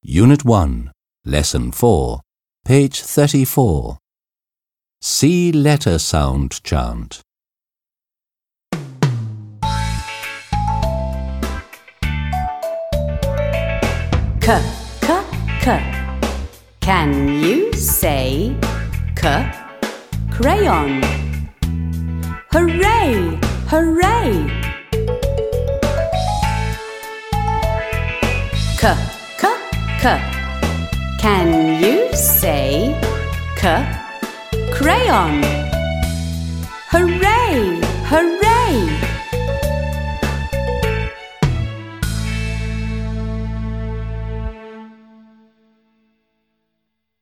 Unit 1, Lesson 4, page 34. See letter sound chant. K, k, k. Can you say k? Crayon. Hooray, hooray. K, k, k. Can you say k? Crayon. Hooray, hooray.